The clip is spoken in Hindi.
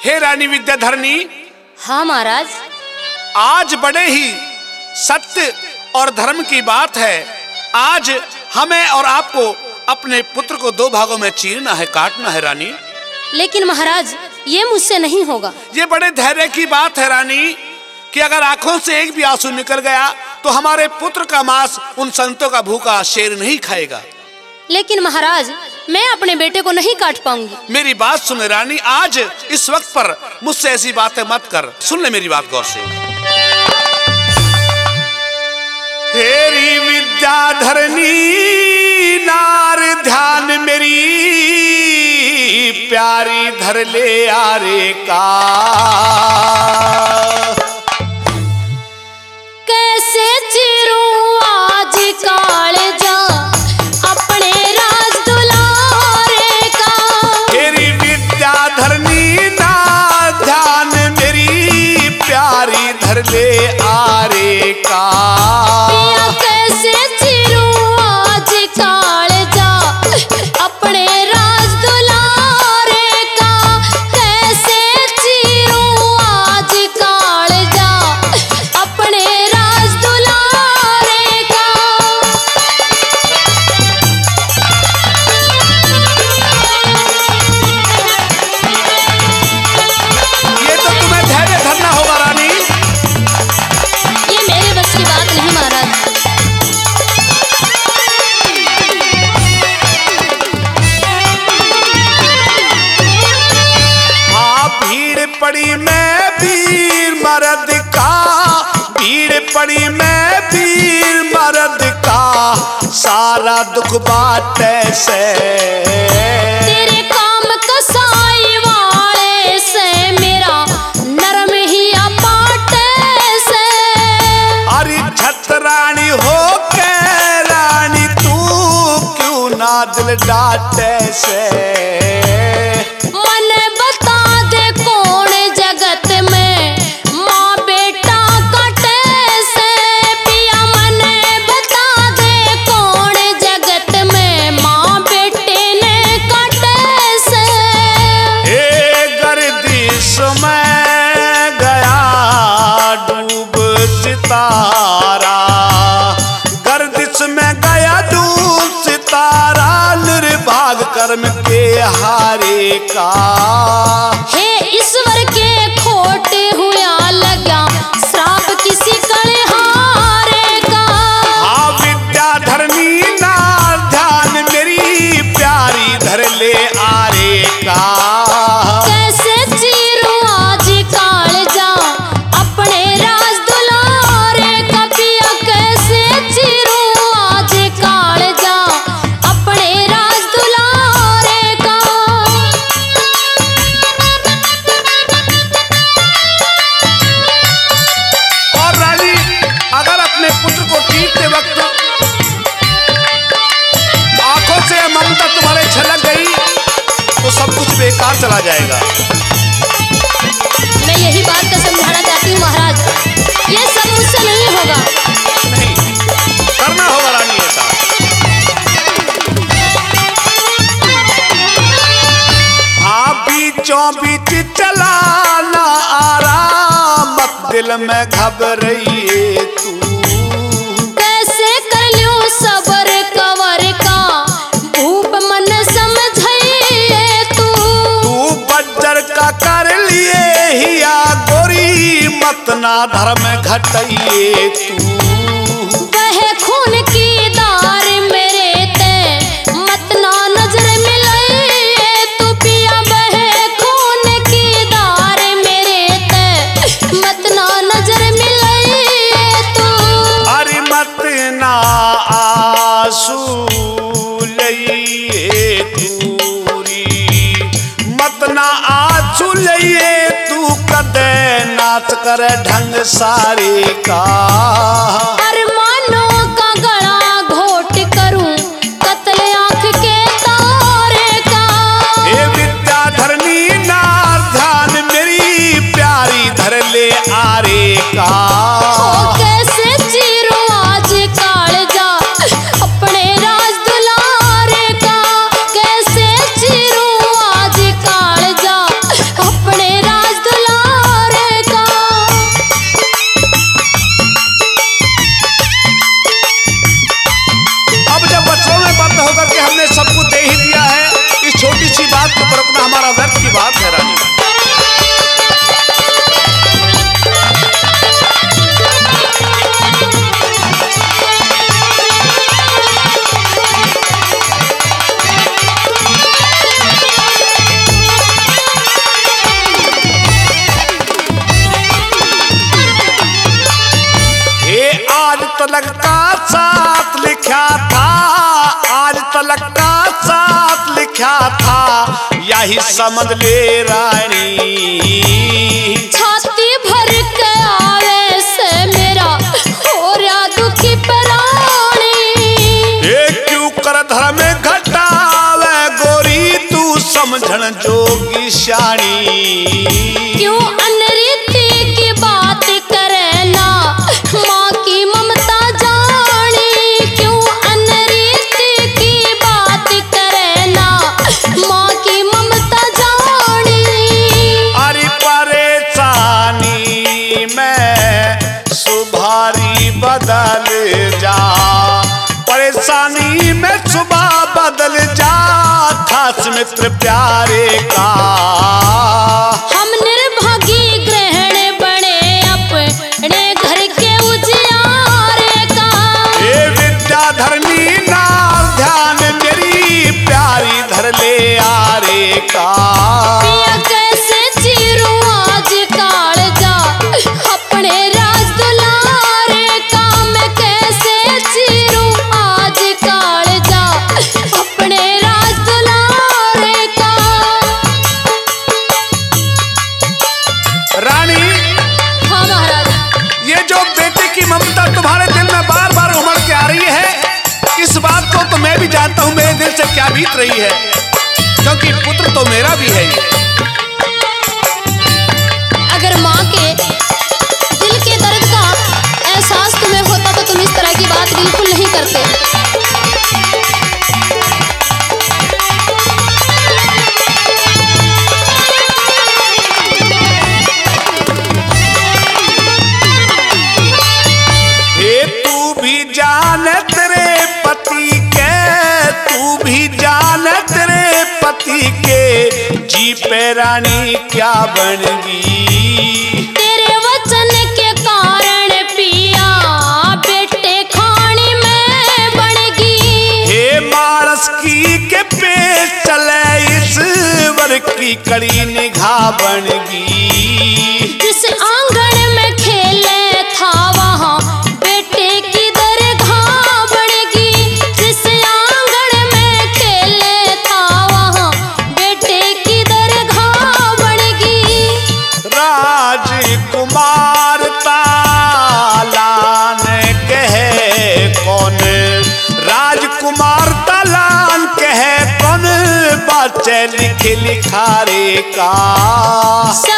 हे रानी विद्याधरणी। हाँ महाराज। आज बड़े ही सत्य और धर्म की बात है। आज हमें और आपको अपने पुत्र को दो भागों में चीरना है, काटना है रानी। लेकिन महाराज ये मुझसे नहीं होगा। ये बड़े धैर्य की बात है रानी कि अगर आंखों से एक भी आंसू निकल गया तो हमारे पुत्र का मांस उन संतों का भूखा शेर नहीं खाएगा। लेकिन महाराज मैं अपने बेटे को नहीं काट पाऊंगी। मेरी बात सुन रानी, आज इस वक्त पर मुझसे ऐसी बातें मत कर। सुन ले मेरी बात गौर से। हेरी विद्याधरणी नार ध्यान मेरी प्यारी धर ले आरे का। कैसे चिरूं आज कालजा अपने राज दुलारे का। हेरी विद्याधरणी नार ध्यान मेरी प्यारी धर ले आरे का। कैसे चिरूं आज कालजा अपने राज दुलारे का। कैसे चिरूं आज कालजा अपने राज दुलारे का। ये तो तुम्हें धैर्य धरना होगा रानी। ये मेरे बस की बात नहीं महाराज। भीड़ पड़ी मैं वीर मर्द का, भीड़ पड़ी मैं वीर मर्द का, सारा दुख बाटे से। तेरे काम कसाई वाले से मेरा नरम ही अपाटे से। अरे छतरानी हो के रानी तू क्यों ना दिल डाटे से। गर्दिश में गया डूब सितारा निर्भाग कर्म के हारे का। हे ईश्वर के खोटे हुआ लगा श्राप किसी कलहारे का। हाँ विद्याधरणी ना ध्यान मेरी प्यारी धर ले आरे का। कैसे चीरूं आज कालजा अपने राज दुलारे का। पिया कैसे चीरूं आज कालजा अपने राज दुलारे का। और रानी अगर अपने पुत्र को चीरते वक्त आंखों से ममता तुम्हारे छलक गई तो सब कुछ बेकार चला जाएगा। मैं यही बात का समझाना चाहती हूँ महाराज। ये सब मुझसे नहीं होगा। नहीं करना होगा रानी ऐसा। हाँ बीचों बीच चलाना आराम मत दिल में घबराइए तू। कैसे कर लूं सबर कवर का भूप मन समझाइए तू। तू बज्जर का कर लिए हिया गोरी मत ना धर्म घटाइए तू। वह खून की दार मेरे ते मत ना नजर मिलाइए तू। पिया वह खून की दार मेरे ते मत ना नजर मिलाइए तू। अरे मत ना आंसू लइए दूरी, मत ना आंसू लइए तू कदे नाच कर ढंग सारे का। अरमानों का गला घोट करूं कत्ल आंख के तारे का। हे विद्याधरणी नार ध्यान मेरी प्यारी धर ले आरे का। कैसे चीरूं आज कालजा अपने राज दुलारे का। कैसे चीरूं आज कालजा अपने राज अवसरों में बंद होकर के हमने सबको दे ही दिया है। इस छोटी सी बात को परखना हमारा व्यर्थ की बात है रानी। तलक का साथ लिखा था, आज तलक का साथ लिखा था, यही समझ ले रानी। छाती भर के आवे से मेरा हो रहा दुखी प्राणी। ये क्यों कर धर्म घटावे गोरी तू समझण जोगी शानी। क्यों अनरीति की बात करे ना माँ की ममता जानी। क्यों अनरीति की बात करे ना माँ की ममता जानी। अरे परेशानी में सुभारी बदल जा, परेशानी में सुबह बदल जा, खास मित्र प्यारे का। हम निर्भागी ग्रहण बने अपने घर के उजियारे का। ये विद्या धर्मी नाम ध्यान मेरी प्यारी धर ले आरे का। पिया कैसे चीरूं आज कालजा अपने राज दुलारे का। मैं कैसे चीरूं आज कालजा अपने राज दुलारे का। रानी हाँ महाराज। ये जो बेटे की ममता तुम्हारे दिल में बार बार उमड़ के आ रही है, इस बात को तो मैं भी जानता हूँ मेरे दिल से क्या बीत रही है, क्योंकि पुत्र तो मेरा भी है। अगर माँ के दिल के दर्द का एहसास तुम्हें होता तो तुम इस तरह की बात बिल्कुल नहीं करते। तू भी जान तेरे पति के, तू भी जान तेरे पति के, जी पे रानी क्या बनगी। तेरे वचन के कारण पिया बेटे खाने में बढ़गी। हे मारस की के पेट चले इस वर की कड़ी निगाह बनगी। जिस आंगन में खेले था वहाँ बेटे की दरगाह बढ़ेगी। जिस आंगन में खेले था वहाँ बेटे की दरगाह बढ़ेगी। राजकुमार तालान कहे कौन, राजकुमार तालान कहे कौन, बच्चे लिखे लिखारे का।